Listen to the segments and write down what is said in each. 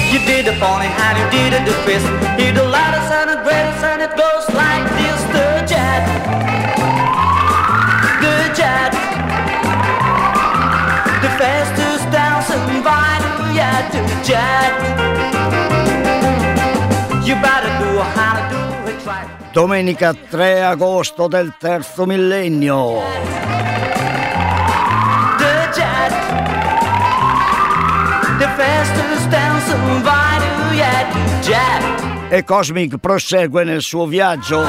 You did the pony and you did the twist. You the loudest and the greatest and it goes like this. The jet, the jet, the fastest dancing vinyl, yeah, the jet. You better do how to do it right. Domenica 3 agosto del terzo millennio. The jet, the fastest dancing vinyl, yeah, the jet. E Cosmic prosegue nel suo viaggio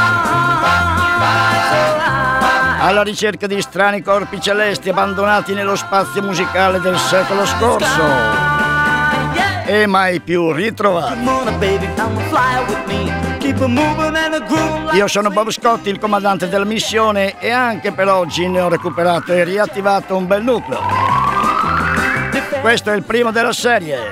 alla ricerca di strani corpi celesti abbandonati nello spazio musicale del secolo scorso e mai più ritrovati. Io sono Bob Scott, il comandante della missione, e anche per oggi ne ho recuperato e riattivato un bel nucleo. Questo è il primo della serie.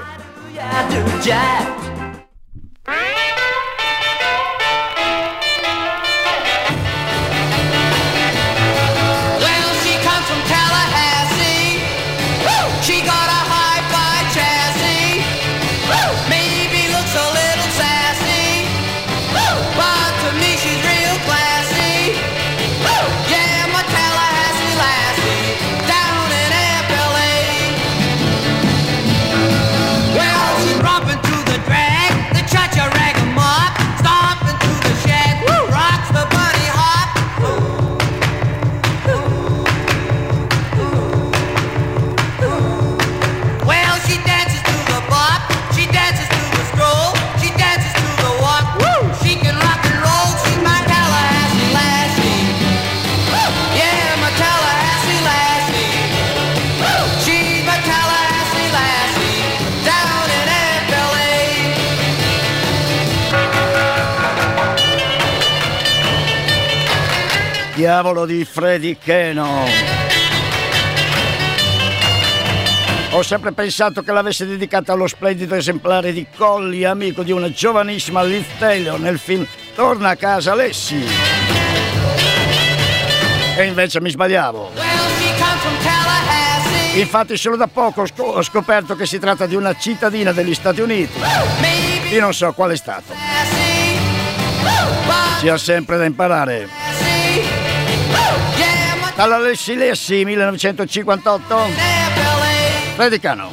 Diavolo di Freddie Keno. Ho sempre pensato che l'avesse dedicata allo splendido esemplare di Collie, amico di una giovanissima Liv Taylor nel film Torna a casa Lessi. E invece mi sbagliavo. Infatti solo da poco ho scoperto che si tratta di una cittadina degli Stati Uniti. Io non so quale stato. Ci ha sempre da imparare. Dalla Lessi Lessi 1958, Freddie Keno.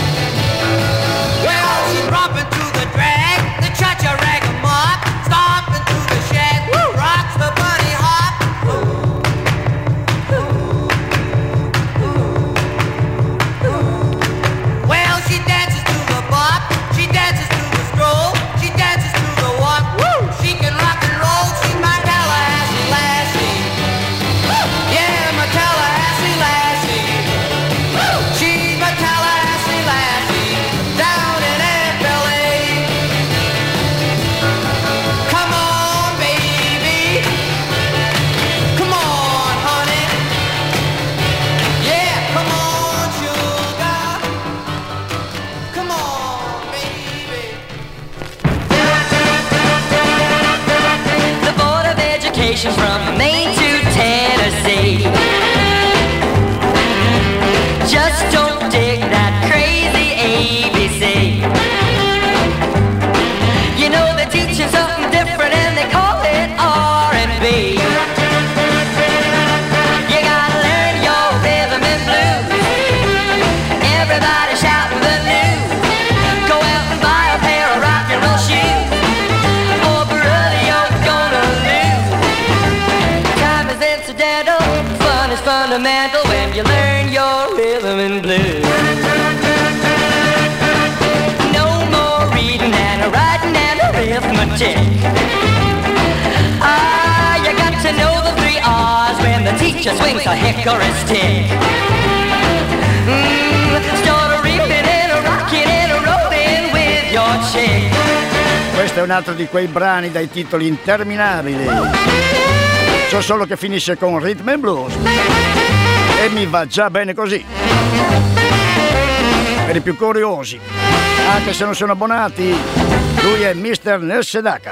From Maine to Tennessee, just don't dig that crazy ABC. You know they teach you something different and they call it R&B. You gotta learn your rhythm and blues. Everybody shouting the news. Go out and buy a pair of rock and roll shoes. Oh brother, you're gonna lose. Time is incidental, fun is fundamental when you learn your rhythm and blues. No more reading and writing and arithmetic. Ah, you got to know the 3 R's when the teacher swings a hickory stick. Start a ripping and a rocking and a rolling with your chick. Questo è un altro di quei brani dai titoli interminabili. So solo che finisce con Rhythm and Blues e mi va già bene così. Per i più curiosi, anche se non sono abbonati, lui è Mr. Neil Sedaka.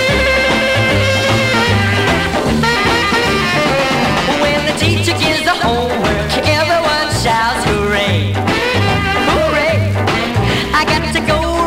When the teacher gives the homework, everyone shouts hooray, hooray. I got to go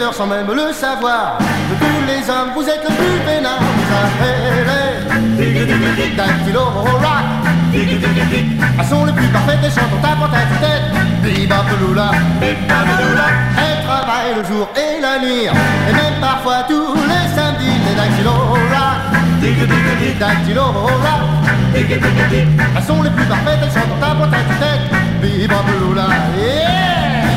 directeur sans même le savoir. De tous les hommes, vous êtes le plus peinard. Vous appelez Dactylo Rock. Elles sont les plus parfaites et chantent en tapant à tête. Bebop-a-lula. Elles travaillent le jour et la nuit, et même parfois tous les samedis. Les Dactylo Rock. Dactylo Rock. Elles sont les plus parfaites, elles chantent en tapant à tête. Bebop-a-lula. Yeah!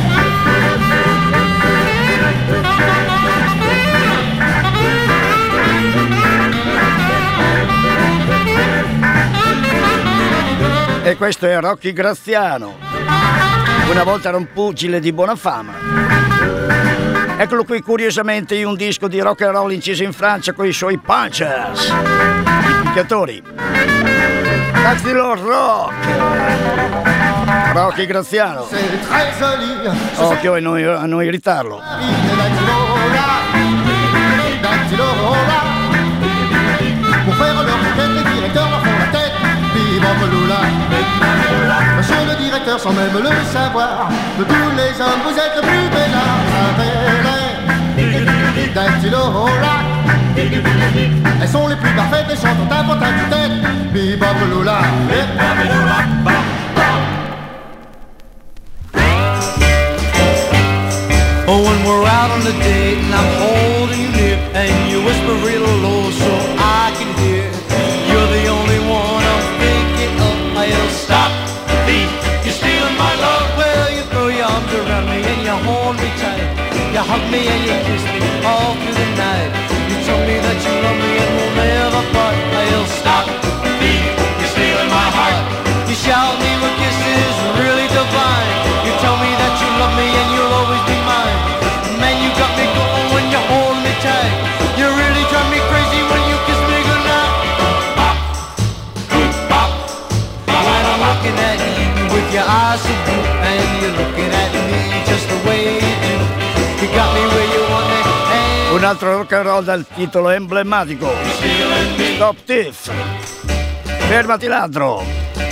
E questo è Rocky Graziano. Una volta era un pugile di buona fama. Eccolo qui curiosamente in un disco di rock and roll inciso in Francia con i suoi punchers, i picchiatori. Dactylo Rock. Rocky Graziano. Occhio a non irritarlo. Pour faire leur enquête, les directeurs en font la tête. Bebop-a-lula. Monsieur le directeur, sans même le savoir, de tous les hommes, vous êtes le plus bellard. Dactylo Rock. Elles sont les plus parfaites, elles chantent en tapant à tête. Bebop-a-lula. Oh, when we're out on the date and I'm holding you near and you whisper real low so I can hear. You're the only one I'm thinking of. I'll stop the thief, you're stealing my love. Well, you throw your arms around me and you hold me tight. You hug me and you kiss me all through the night. You tell me that you love me and we'll never part. I'll stop the thief, you're stealing my heart. You shout me with kisses really divine. You tell me that you love me and you'll always be mine. Man, you got me going when you hold me tight. You really drive me crazy when you kiss me goodnight. Bop, boop, bop. When I'm looking at you with your eyes so blue, and you're looking at me just the way you do. You got me where you want me. Un altro rock and roll dal titolo emblematico. Stop Thief. Fermati ladro.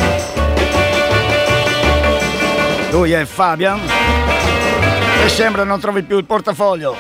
Lui è Fabian e sembra non trovi più il portafoglio.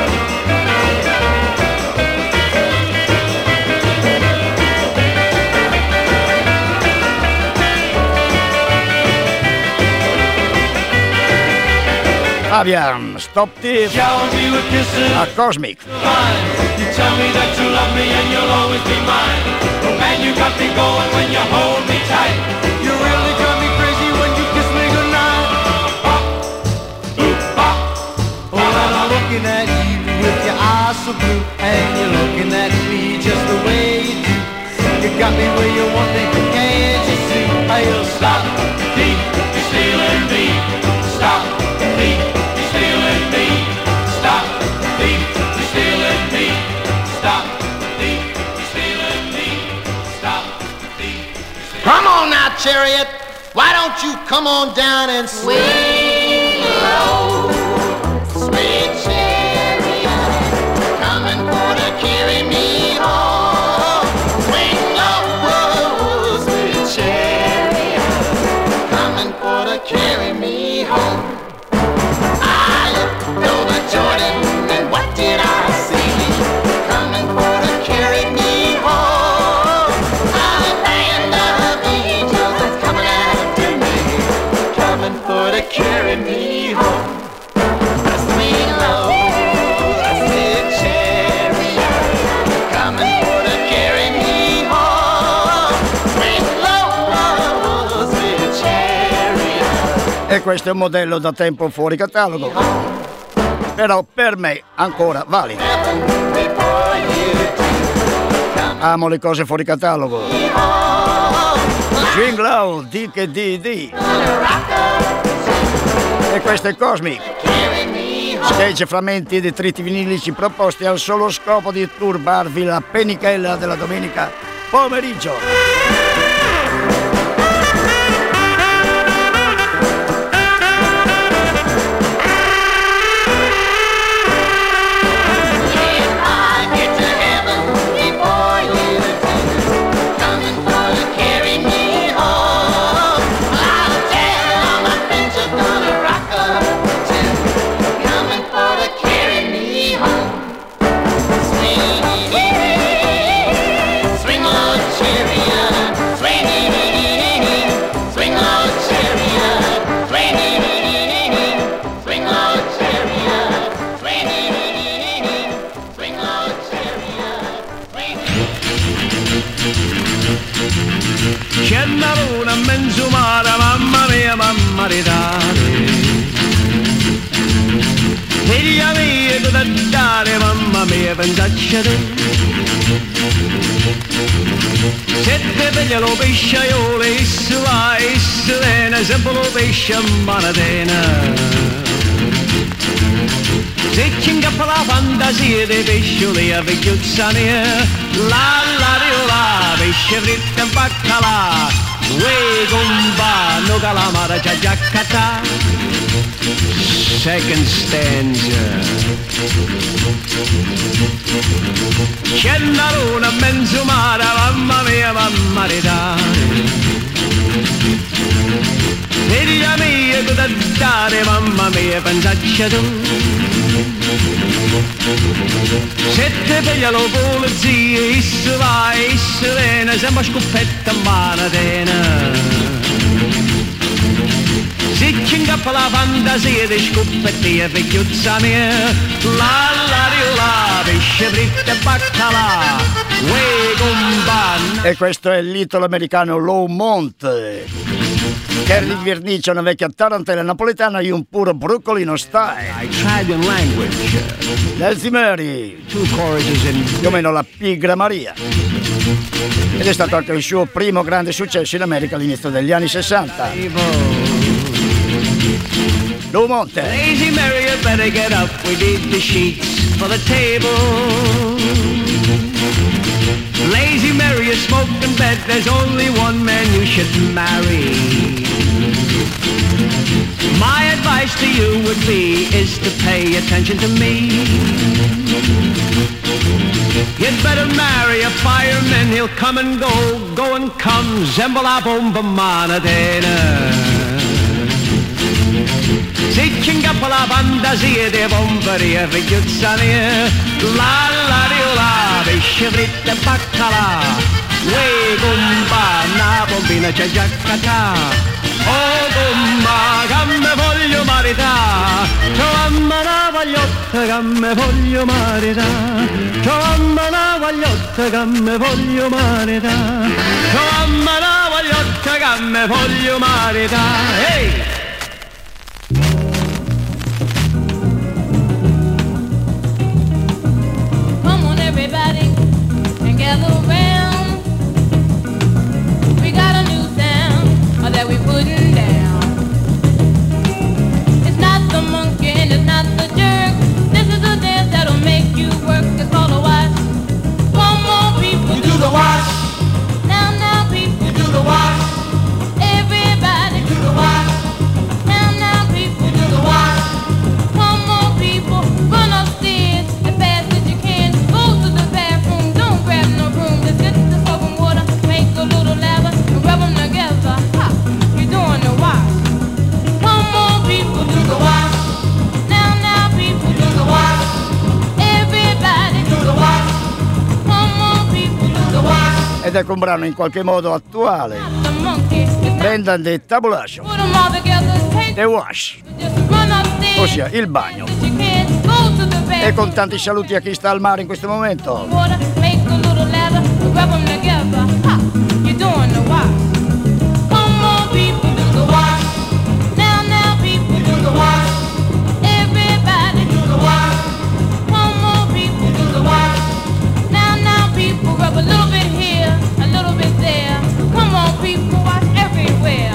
Fabian, Stop Thief a Cosmic. You tell me that you love me and you'll always be mine. Oh man, you got me going when you hold me tight. You really drive me crazy when you kiss me goodnight. Bop, boop, bop. Oh, and I'm looking at you with your eyes so blue, and you're looking at me just the way you do. You got me where you want me, can't you see? I'll stop the thief, you're stealing me. Stop the thief, you're stealing me. Stop the thief, you're stealing me. Stop the thief, you're stealing me. Stop the thief, you're stealing me. Come on now, Chariot. Why don't you come on down and swing low, sweet chariot, coming for to carry me home. Swing low, sweet chariot, coming for to carry me home. I looked over Jordan, and what did I see? Coming for to carry me home. A band of angels that's coming after me, coming for to carry me home. Swing low, sweet chariot, coming for to carry me home. Swing low, sweet chariot. E questo è un modello da tempo fuori catalogo, però per me ancora valido. Amo le cose fuori catalogo. Swing Low, Dick D. E questo è Cosmic. Stage frammenti e detriti vinilici proposti al solo scopo di turbarvi la penichella della domenica pomeriggio. Carry me mia pensaccia tu. Se te veglia lo pesce aiole, issu va, issu viene, sempre lo pesce a manatena. Se ci ingappa la fantasia dei pescioli a vecchiuzza mia, la riola, pesce fritto e baccalà, uè compa, no calamara già giaccata. Second stanza. C'è la luna a mezzo mare, mamma mia, mamma figlia mia, cosa dare, mamma mia, pensaccia tu. Se te veglia lo polizia, issu va, issu viene, sembra scoppetta a manatena. Se ci ingappa la fantasia di scoppetti e vecchiuzza mia, la riola, pesce fritto e baccalà, uè compa. E questo è l'italo americano Low Monte, che rinvernicià una vecchia tarantella napoletana e un puro broccolino style. Italian language. Nelson Murray, Two choruses in più o meno la Pigra Maria. Ed è stato anche il suo primo grande successo in America all'inizio degli anni 60. Low Monte. Lazy Mary, you better get up. We need the sheets for the table. Lazy Mary, you smoke in bed. There's only one man you should marry. My advice to you would be is to pay attention to me. You'd better marry a fireman. He'll come and go and come. Zembola bomba manatena. Se ci ingappa la fantasia dei pomperi e vecchiuzza mia, la riola, pesce fritto e baccalà, uè compa, una pompina c'è già catà. Oh compa, che me voglio marità, mamma una vagliotta che me voglio marità, mamma una vagliotta che me voglio marità, mamma una vagliotta che me voglio marità. Ehi! Everybody and gather around. We got a new sound that we putting down. It's not the monkey and it's not the jerk. This is a dance that'll make you work. It's called a wash. Come on, people, You do the wash, now, people, you do the wash, everybody, you do the wash, now, people, you do the wash. come on, people, run upstairs as fast as you can. Go to the bathroom, don't grab no broom. Just get the soap and water, make a little lather, and rub them together. Ha! You're doing the wash. Come on, people, You do the wash, now, people, you do the wash, everybody, you do the wash, come on, people, you do the wash. Ed ecco un brano in qualche modo attuale. the monkey. Brendan the Tabulation, Put them all together, take The Wash, just run upstairs. ossia il bagno. As you can, go to the bathroom. E con tanti saluti a chi sta al mare in questo momento. Water, make a little lather, rub them together. Ha! You're doing the wash. Come on, people, do the wash. Now, people, You do the wash, everybody, you do the wash, come on, people, you do the wash. now, people, rub a little bit here, a little bit there. Come on, people, wash everywhere.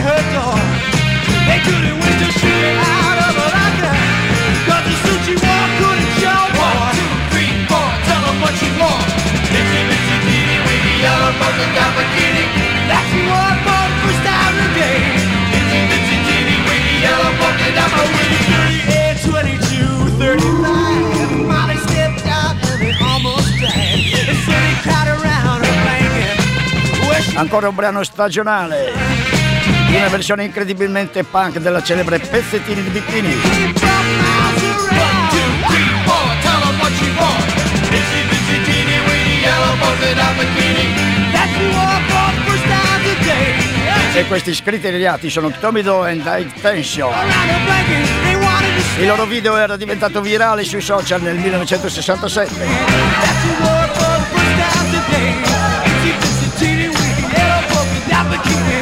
her door. They couldn't wait till she get out of her locker, 'cause the suit she wore couldn't show. 1, 2, 3, 4, tell them what you want. Itsy bitsy teeny weeny yellow polka dot bikini that she wore for the first time today. Itsy bitsy teeny weeny yellow polka dot bikini. 38, 22, 35. Molly stepped out and they almost died. And so they crowd around her blanket. Ancora un brano stagionale, una versione incredibilmente punk della celebre Pezzettini di Bikini. 1, 2, 3, 4, tell them what you want. Itsy bitsy teeny weeny yellow polka dot bikini that you wore for the first time today. E questi scriteriati sono Tommy Doe and High Tension. Around her blanket, they wanted to stay. Il loro video era diventato virale sui social nel 1967. That you wore for the first time today. Itsy bitsy teeny weeny yellow polka dot bikini.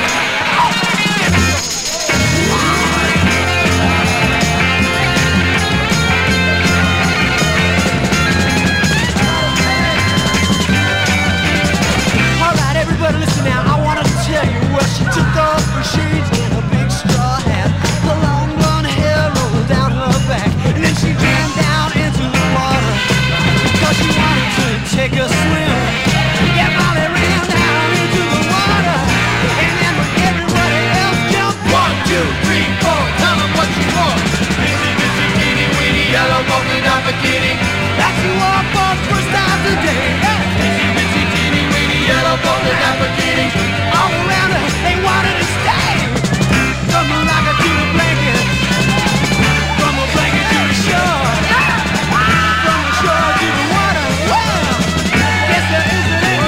Alright, everybody listen now. I want to tell you where she took off her shades and a big straw hat. The long blonde hair rolled down her back, and then she ran down into the water, 'cause she wanted to take a swim. Yeah, Molly ran down into the water, and then when everybody else jumped, 1, 2, 3, 4, tell them what you want. Itsy bitsy teeny weeny yellow polka dot bikini that you wore for the first time today. Itsy bitsy teeny weeny yellow polka dot bikini. All around her, they wanted to stay. From the locker to the blanket, from the blanket to the shore, from the shore to the water. Well, guess there isn't any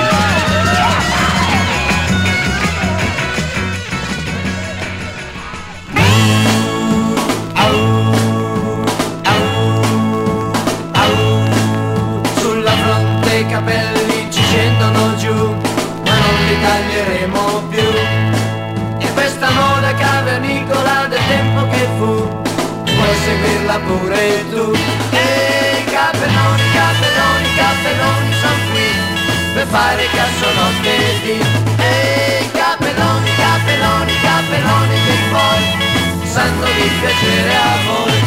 Sulla fronte i capelli ci scendono giù, ma non li taglieremo più. E questa moda cavernicola del tempo che fu, puoi seguirla pure tu. E i cappelloni, cappelloni, cappelloni son qui per fare cassonotte. E i cappelloni, cappelloni, cappelloni dei poi sanno di piacere a voi.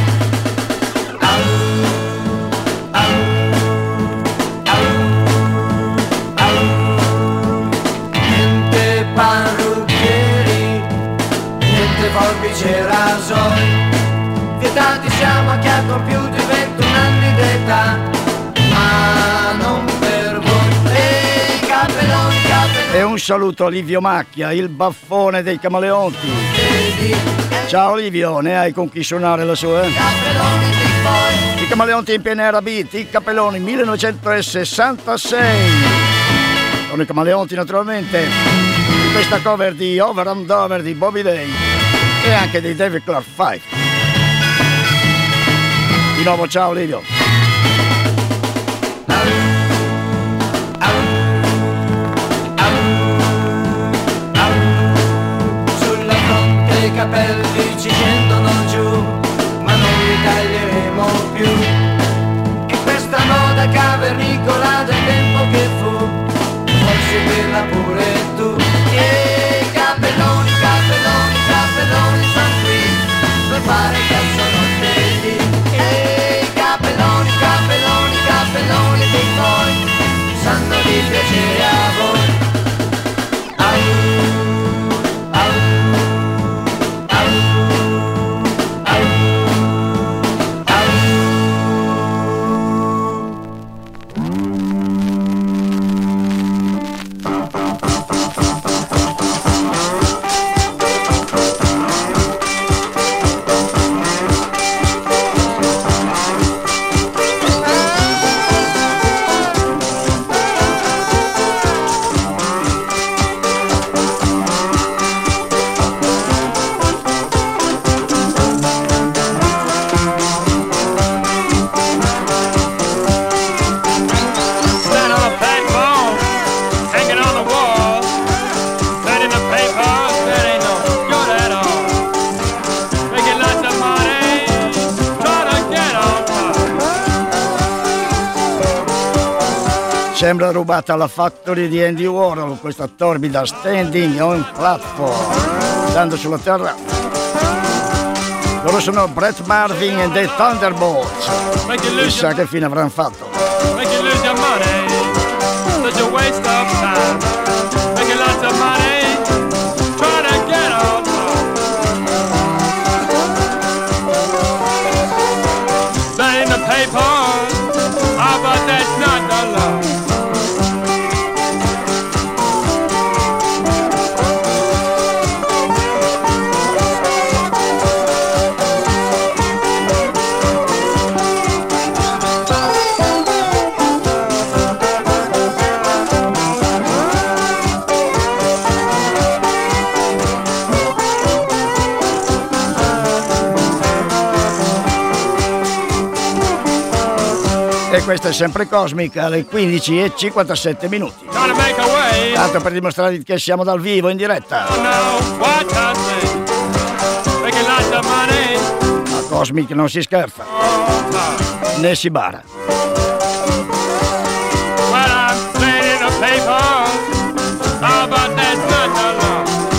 Niente parrucchieri, niente forbici e rasoi, vietati siamo a chi ha compiuto i 21 anni d'età, ma non per voi. E i cappelloni, cappelloni. E un saluto a Livio Macchia, il baffone dei Camaleonti. Ciao Livio, ne hai con chi suonare la sua? I Camaleonti in piena era beat, i Cappelloni 1966. Sono i Camaleonti naturalmente, in questa cover di Over and Over di Bobby Day e anche di David Clark Five. Di nuovo ciao Livio. Sulla fronte i capelli ci scendono giù, ma non li taglieremo più. E questa moda cavernicola del tempo che fu, puoi seguirla pure tu. E i cappelloni, cappelloni, cappelloni son qui per fare calzonotte. E i cappelloni Sembra rubata alla Factory di Andy Warhol, questa torbida Standing on Platform, stando sulla terrazza. Loro sono Brett Marvin e The Thunderbolts. Chissà che fine avranno fatto. Make you lose your money, such a waste of time. Making lots of money, trying to get off. That in the papers, but that's not the law. E questa è sempre Cosmica alle 15:57 minuti. Trying to make a way. Tanto per dimostrare che siamo dal vivo in diretta. Oh no, what I say. Making lots of money. A Cosmic non si scherza, né si bara. Well, I'm playing in the paper, but that's not the law.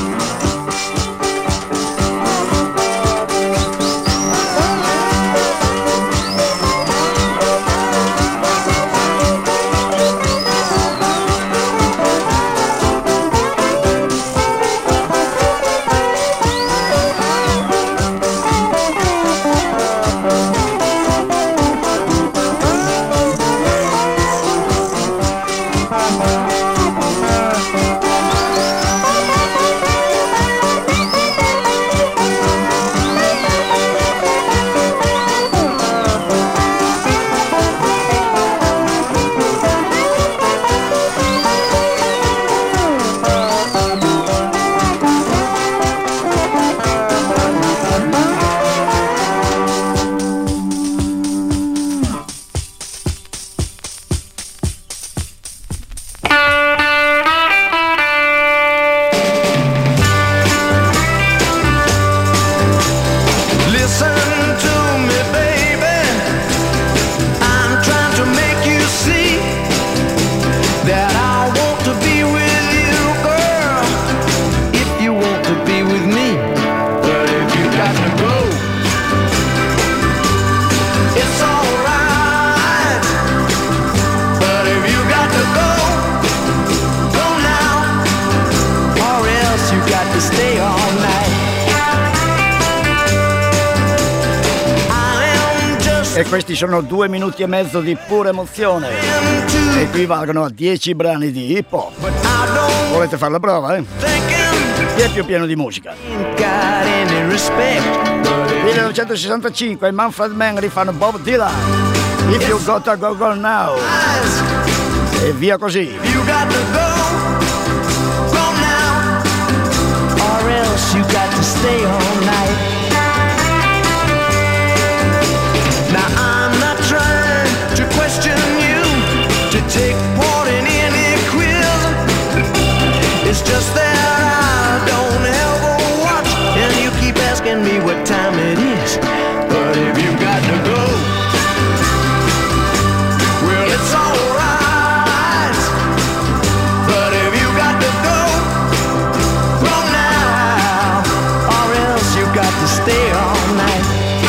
E questi sono 2 minuti e mezzo di pura emozione, equivalgono a 10 brani di hip hop. Volete fare la prova, eh? Chi è più pieno di musica? 1965 i Manfred Mann rifanno Bob Dylan, If You Gotta Go Go Now, e via così. You got to go now, or else you got to stay all night. Now I'm not trying to question you, to take part in any quiz. It's just that I don't ever watch, and you keep asking me what time it is. But if you got to go, well, it's alright. But if you got to go now, or else you got to stay all night.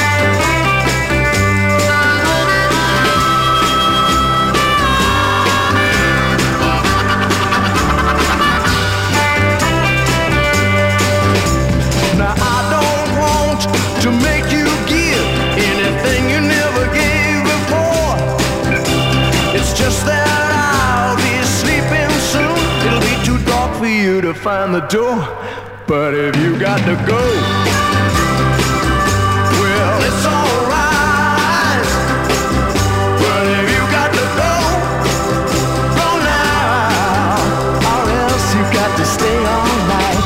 Now I don't want to make you give anything you never gave before. It's just that I'll be sleeping soon. It'll be too dark for you to find the door. But if you got to go, well, it's alright. But if you got to go now, or else you got to stay all night.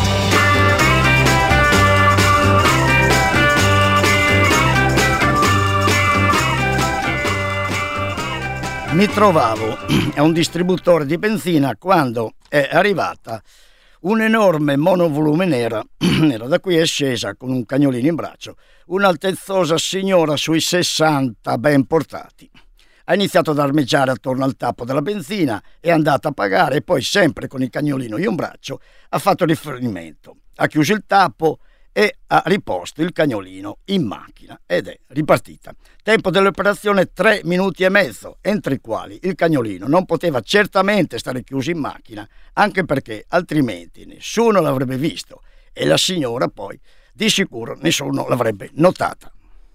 Mi trovavo a un distributore di benzina quando è arrivata un'enorme monovolume nera da cui è scesa con un cagnolino in braccio un'altezzosa signora sui 60 ben portati. Ha iniziato ad armeggiare attorno al tappo della benzina, è andata a pagare e poi, sempre con il cagnolino in un braccio, ha fatto riferimento. Ha chiuso il tappo e ha riposto il cagnolino in macchina ed è ripartita. Tempo dell'operazione 3 minuti e mezzo, entro i quali il cagnolino non poteva certamente stare chiuso in macchina, anche perché altrimenti nessuno l'avrebbe visto e la signora poi di sicuro nessuno l'avrebbe notata.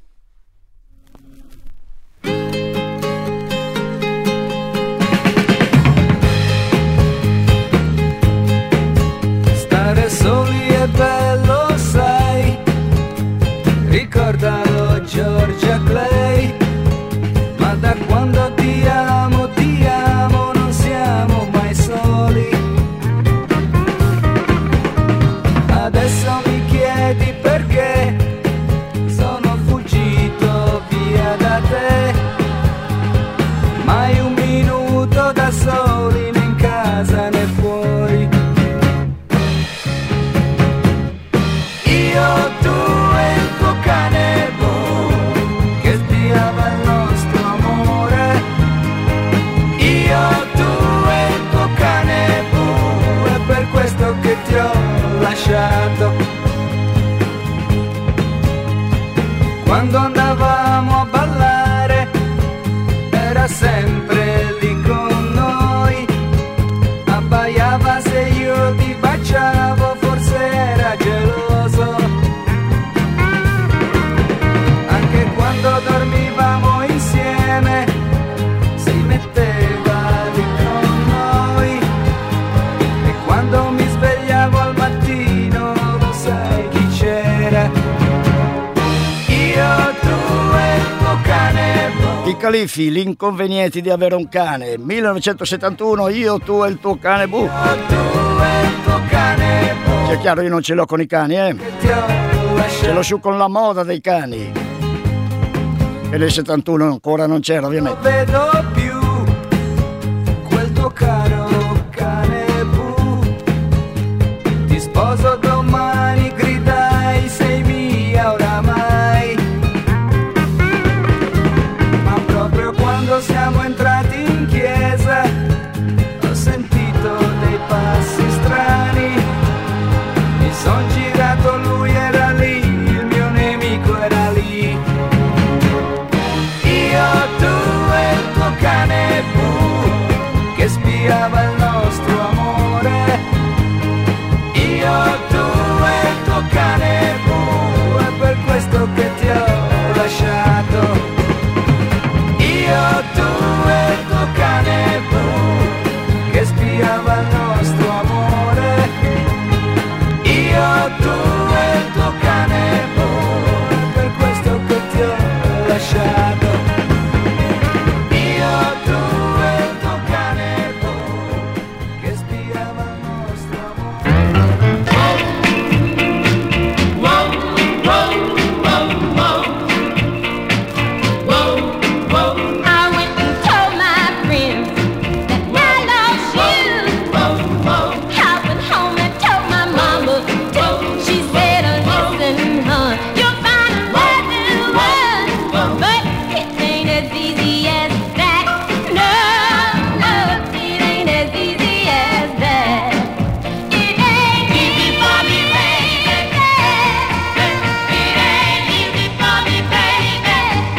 Stare soli è bello, sai, ricordalo Georgia Clay, ma da quando ti amo, non siamo mai soli. Adesso mi chiedi perché sono fuggito via da te, mai un minuto da soli né in casa né fuori. Io, tu e il tuo cane Boo, che spiava il nostro amore. Io, tu e il tuo cane Boo, è per questo che ti ho lasciato. Quando andavamo a ballare era sempre lì con noi, abbaiava se io ti baciavo, forse era geloso. Anche quando dormivamo insieme si metteva lì con noi, e quando mi svegliavo al mattino lo sai chi c'era. Io, tu e il tuo cane Boo. I Califfi, gli inconvenienti di avere un cane. 1971, io, tu e il tuo cane Boo. Io, tu e il tuo cane Boo, È chiaro, io non ce l'ho con i cani, ti ho lasciato. ce l'ho su con la moda dei cani, che nel 71 ancora non c'era, Non ovviamente. vedo più quel tuo caro cane Boo. Ti sposo domani, gridai, sei mia oramai. Ma proprio quando siamo entrati in chiesa ho sentito dei passi strani. Mi son girato, lui era lì, il mio nemico era lì. Io, tu e il tuo cane Boo, che spiava il nostro amore. Io, tu e il tuo cane Boo, è per questo che ti ho lasciato. Io, tu e il tuo cane Boo, che spiava il nostro amore. Io, tu e il tuo cane Boo, è per questo che ti ho lasciato. Io, tu e il tuo cane Boo, che spiava il nostro amore. I went and told my friends that I lost you. I went home and told my mama too. She said, listen, hon, you'll find another one, but it ain't as easy as that. No, no, it ain't as easy as that. It ain't easy for me, baby. It ain't easy for me, baby.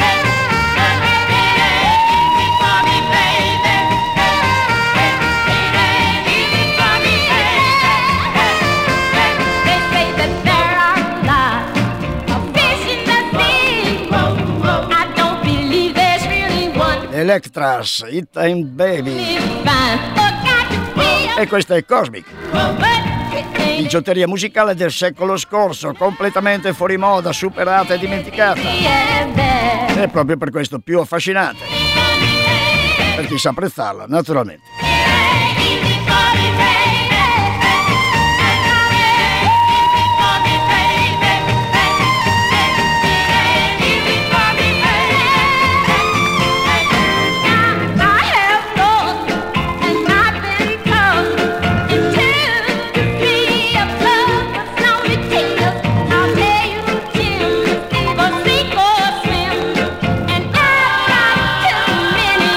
They say that there are lots of fish in the sea. I don't believe there's really one Electras, It Ain't Baby. fine. Got to be E questa è Cosmic, but it ain't bigiotteria musicale del secolo scorso, completamente fuori moda, superata e dimenticata. easy as that. È proprio per questo più affascinante, per chi sa apprezzarla, naturalmente. Easy for me, baby. Many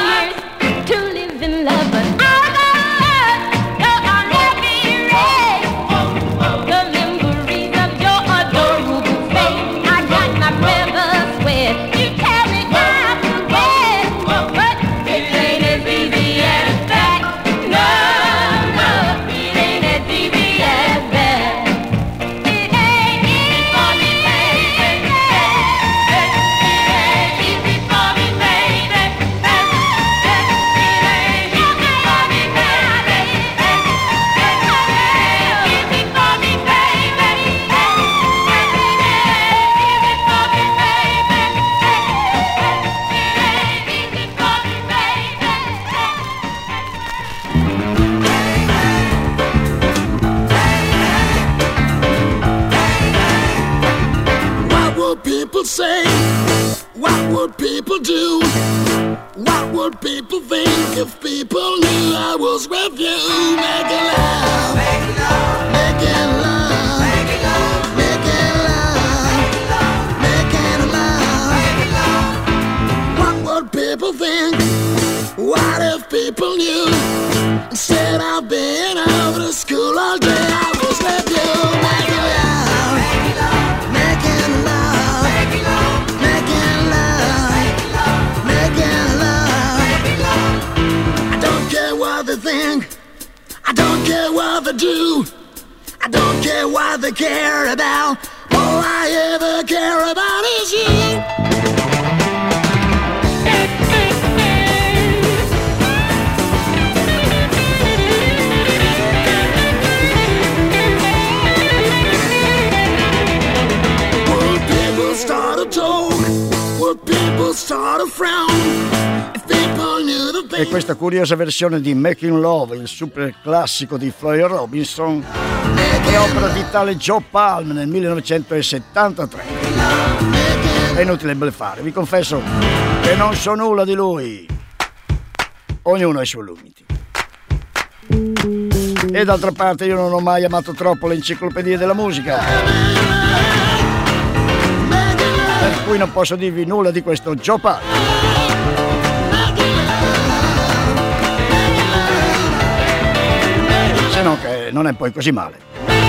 What would people think if people knew I was with you? Making love, making love, making love, making love, making love, making love, making love. What would people think? What if people knew? Instead of being out of school all day, I was with you. Making love, making love, making love, making love, making love, making love, making love. I don't care what they think, I don't care what they do, I don't care what they care about. All I ever care about is you. Start a talk, would people start a frown if people knew the pain? E questa curiosa versione di Making Love, il super classico di Floyd Robinson, è opera di tale Joe Palm nel 1973. È inutile bleffare, vi confesso che non so nulla di lui. Ognuno ha i suoi limiti. E d'altra parte io non ho mai amato troppo le enciclopedie della musica, per cui non posso dirvi nulla di questo Joe Palm. Se no che non è poi così male.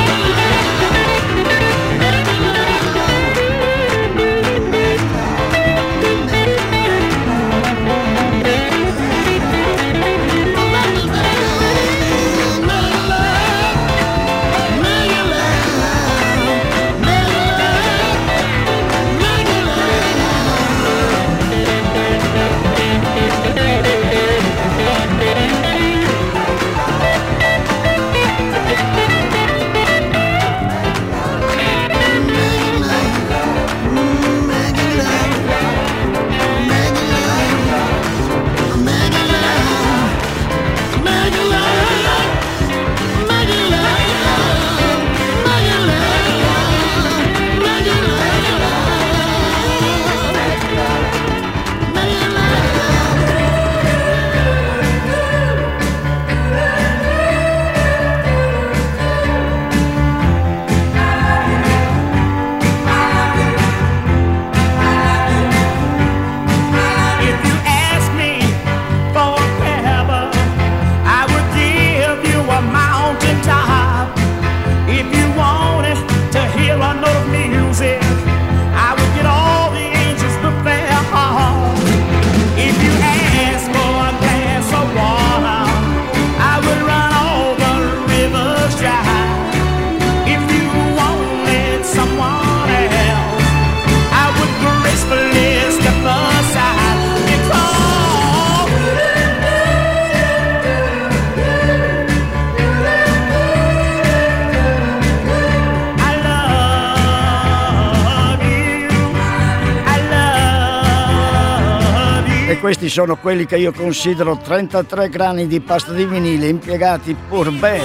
Questi sono quelli che io considero 33 grani di pasta di vinile impiegati pur bene.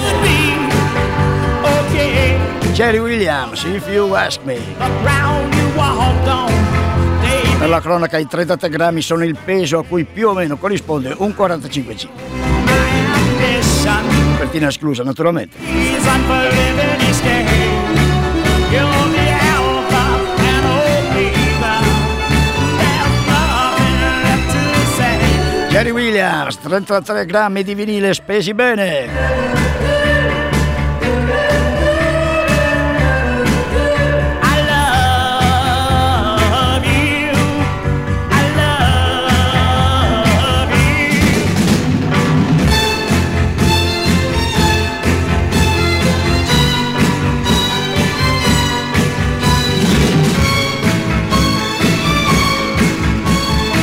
Jerry Williams, If You Ask Me. Per la cronaca i 33 grammi sono il peso a cui più o meno corrisponde un 45G. Copertina esclusa naturalmente. Jerry Williams, 33 grammi di vinile spesi bene.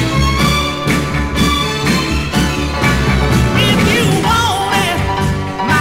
My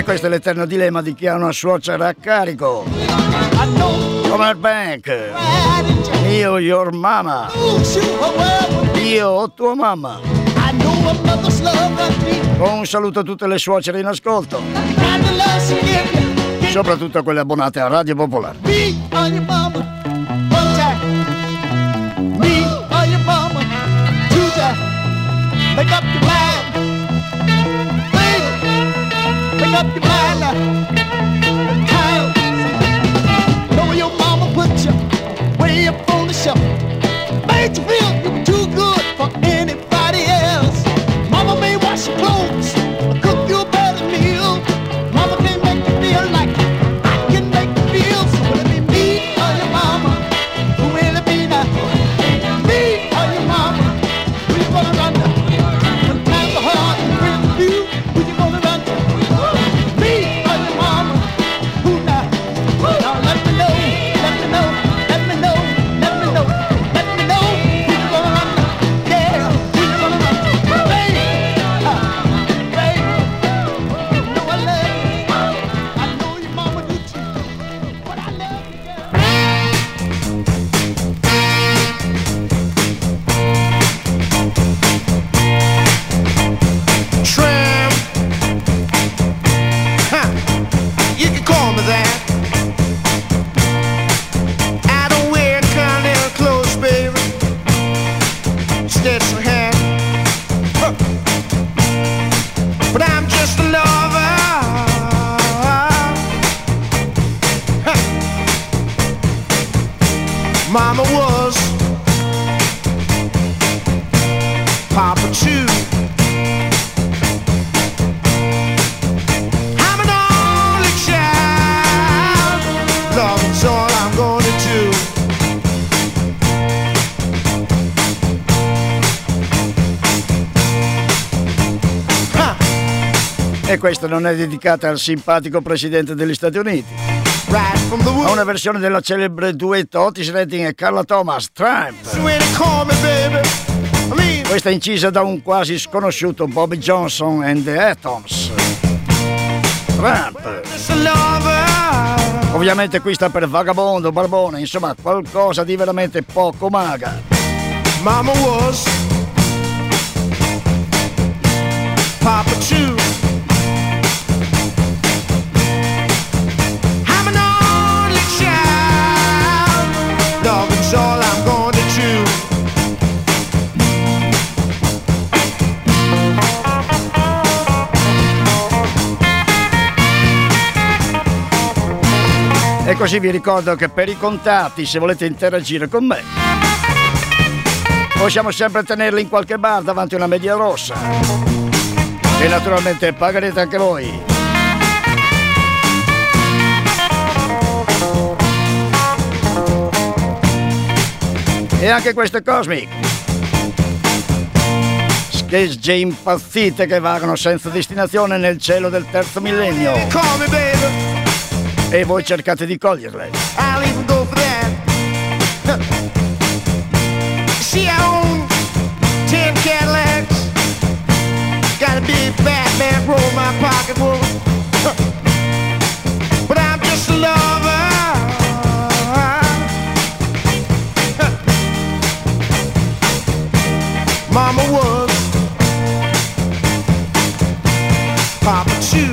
questo è l'eterno dilemma di chi ha una suocera a carico. Come il Bank. Io, your mama. Io, tua mamma. Un saluto a tutte le suocere in ascolto. Soprattutto a quelle abbonate a Radio Popolare. Make up your mind, baby. Make up your mind now. Know your mama put you way up on the shelf. Made you feel you were too good for anybody else. Mama may wash your clothes or cook you a better meal. Mama can't make you feel like I can make you feel. So will it be me or your mama? Who will it be now? Me or your mama? Who you gonna run to? Mama was Papa too. I'm an only child. Loving's all I'm gonna do. E questa non è dedicata al simpatico presidente degli Stati Uniti. Ha una versione della celebre duetto Otis Redding e Carla Thomas, Tramp. Questa è incisa da un quasi sconosciuto Bobby Johnson and the Atoms. Tramp. Ovviamente qui sta per vagabondo, barbone, insomma qualcosa di veramente poco maga. Mama was Papa too. Loving's all I'm gonna do. E così vi ricordo che per i contatti, se volete interagire con me, possiamo sempre tenerli in qualche bar davanti a una media rossa. E naturalmente pagherete anche voi. E anche questo è Cosmic. Schegge impazzite che vagano senza destinazione nel cielo del terzo millennio. E voi cercate di coglierle. I'll even go for that. See, I own 10 Cadillacs. Got a big fat man roll in my pocket full. But I'm just a lover. Mama was Papa too.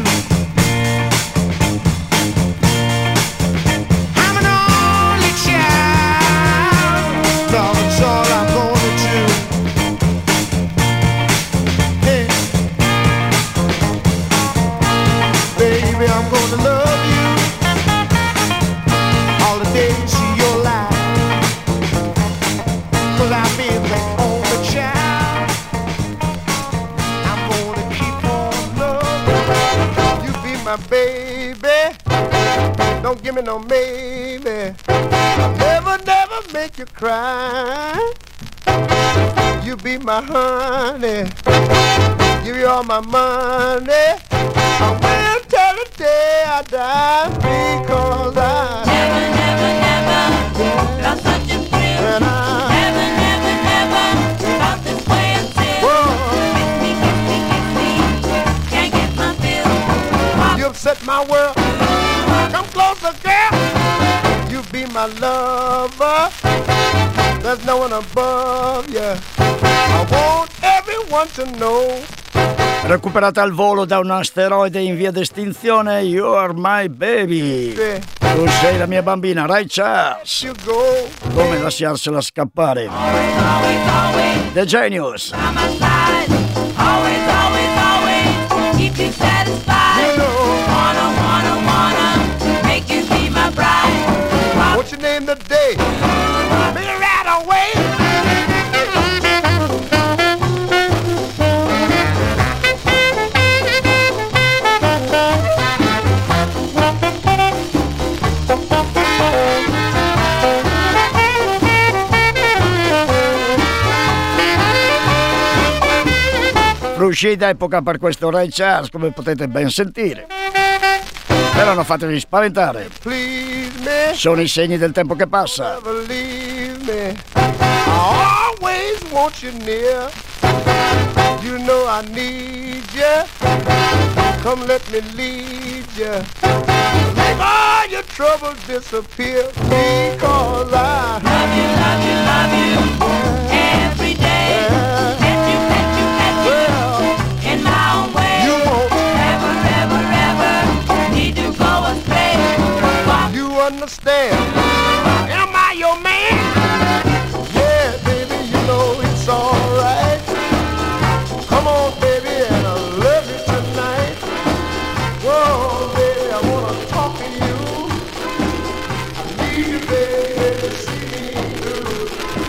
I'm an only child. Loving's all I'm gonna do. Hey. Baby, I'm gonna love you all the days of your life. 'Cause I've been the only child. My baby, don't give me no maybe. I'll never make you cry. You be my honey, give you all my money. I will till the day I die because I never got such a thrill. And I never felt this way until kiss me, can't get my fill. You upset my world. Come closer, girl. You be my lover. There's no one above you. I want everyone to know. Recuperata al volo da un asteroide in via d'estinzione, You're my baby. Yeah. Tu sei la mia bambina, Ray Charles. You go. Come lasciarsela scappare? The Genius. Keep you satisfied. You know. Wanna make you be my bride. What's your name today? Be right away. Fruscita epoca per questo Ray Charles, come potete ben sentire. Però non fatevi spaventare. Please me. Sono i segni del tempo che passa. Never leave me. I always want you near. You know I need you. Come let me lead you. Make all your troubles disappear. Because I Love you every day. Pet you in my own way. you won't. Ever need to go astray. You understand? Am I your man? Yeah, baby, you know it's alright. Come on, baby, and I love you tonight. Whoa, baby, I wanna talk to you. I need you, baby, to see me through.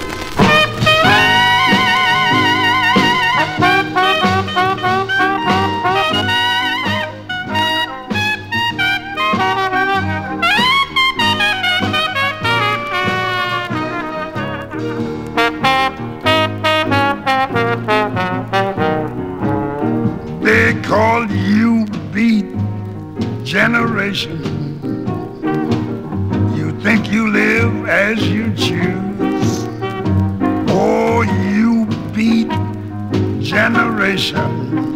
They call you Beat Generation. You think you live as you choose. Oh, you Beat Generation.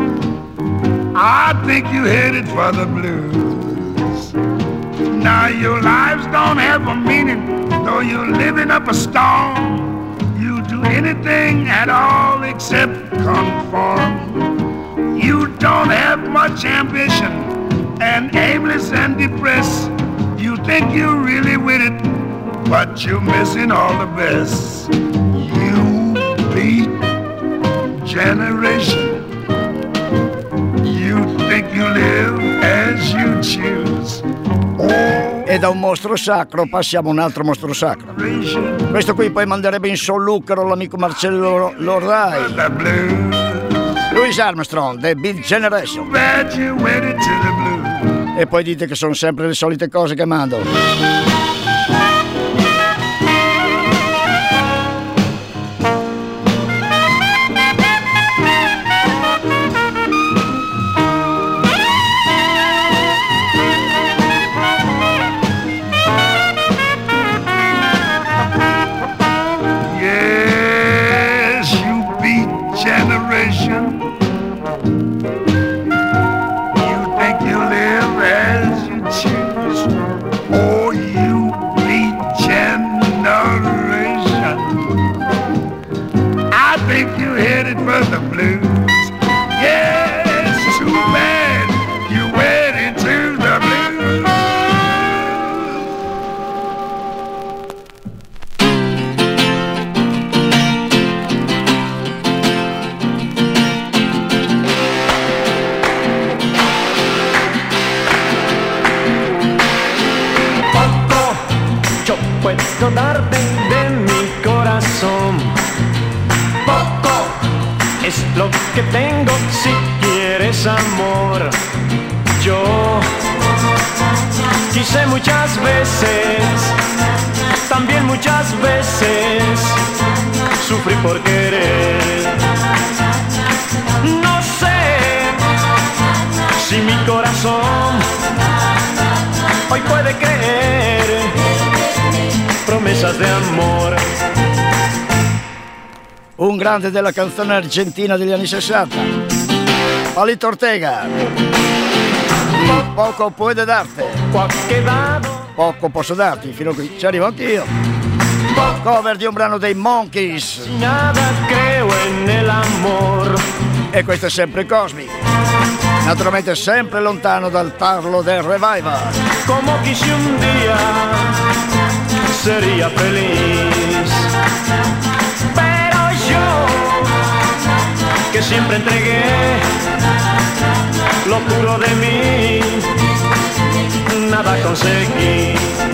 I think you headed for the blues. Now your lives don't have a meaning, though you're living up a storm. You do anything at all except conform. You don't have much ambition and aimless and depressed. You think you're really with it, but you're missing all the best. You Beat Generation. You think you live as you choose. Oh, E da un mostro sacro passiamo a un altro mostro sacro. generation, Questo qui poi manderebbe in solluchero l'amico Marcello Lorrai. the blues. Louis Armstrong, The Beat Generation. Bad you wedded to the blues. E poi dite che sono sempre le solite cose che mando. Yes, you Beat Generation. You think you live as you choose. Oh, you Beat Generation. I think you headed for the blues. Yes, too bad you went into the blues. Poco yo puedo darte de mi corazón. Poco es lo que tengo si quieres amor. Yo quise muchas veces, también muchas veces sufrí por querer. No sé si mi corazón hoy puede creer promesas de amor. Un grande della canzone argentina degli anni 60. Palito Ortega. Poco puede darte. Qua che vado, Poco posso darti, fino a qui ci arrivo anch'io. Cover di un brano dei Monkeys. nada creo en el amor. E questo è sempre Cosmic. Naturalmente sempre lontano dal tarlo del revival. Como quise un día, sería feliz. Pero yo, que siempre entregué lo puro de mí, nada conseguí.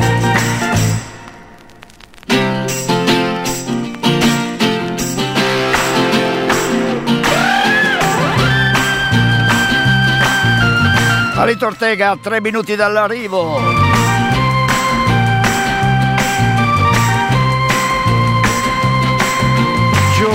Palito Ortega a 3 minuti dall'arrivo. Yo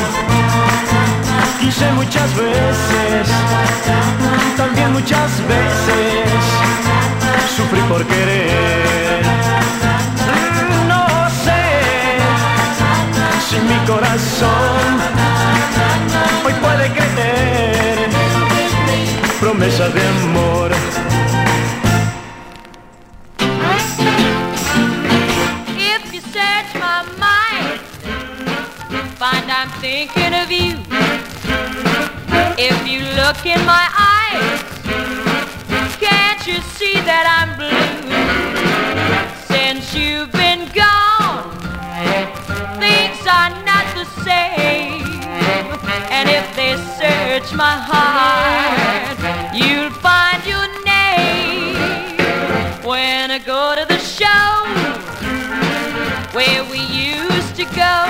quise muchas veces, también muchas veces sufrí por querer. No sé si mi corazón hoy puede creer promesas de amor. If you search my mind, find I'm thinking of you. If you look in my eyes, can't you see that I'm blue? Since you've been gone, things are not the same. And if they search my heart, you'll find your name. When I go to the show where we used to go,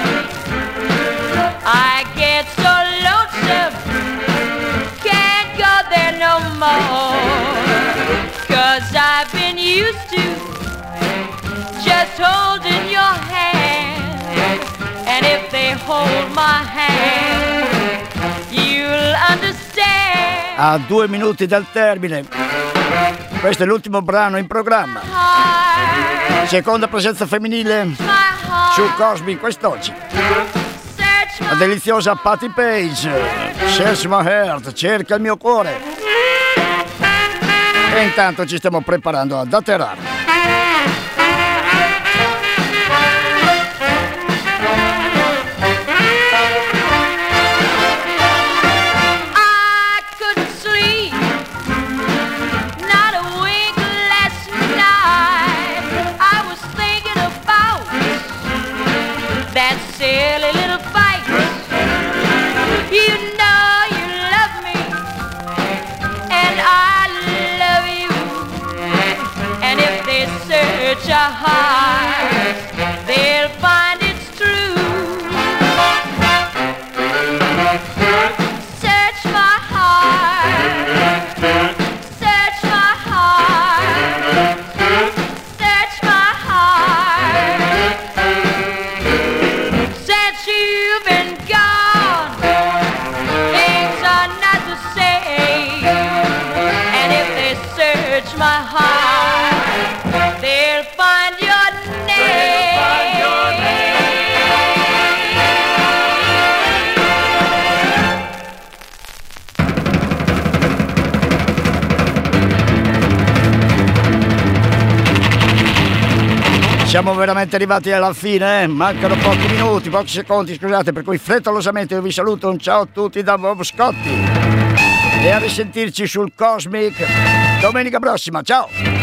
I get so lonesome, can't go there no more. 'Cause I've been used to just holding your hand. And if they hold my hand, you'll understand. A 2 minuti dal termine. Questo è l'ultimo brano in programma. Seconda presenza femminile su Cosmic quest'oggi. La deliziosa Patti Page. Search my heart, cerca il mio cuore. E intanto ci stiamo preparando ad atterrare. Silly little fight. You know you love me, and I love you. And if they search our hearts, they'll find it's true. Search my heart, search my heart, search my heart. You've been gone, things are not the same. And if they search my heart, they'll find your name. Siamo veramente arrivati alla fine, mancano pochi minuti, pochi secondi, scusate, per cui frettolosamente io vi saluto, un ciao a tutti da Bob Scotti e a risentirci sul Cosmic domenica prossima, ciao!